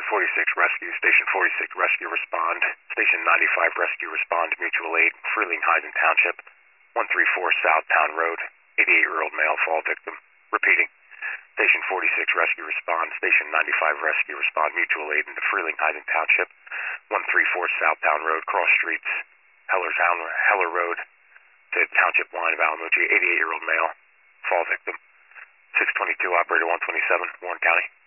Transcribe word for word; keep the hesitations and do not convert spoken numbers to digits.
forty-six Rescue, Station forty-six Rescue respond. Station ninety-five Rescue respond, mutual aid, Freeling Heights Township, one thirty-four South Town Road, eighty-eight-year-old male fall victim. Repeating. Station forty-six Rescue respond. Station ninety-five Rescue respond, mutual aid into Freeling Heights Township, one thirty-four South Town Road, cross streets, Heller's Heller Road to Township line of Alamucci, eighty-eight-year-old male fall victim. six twenty-two Operator one twenty-seven, Warren County.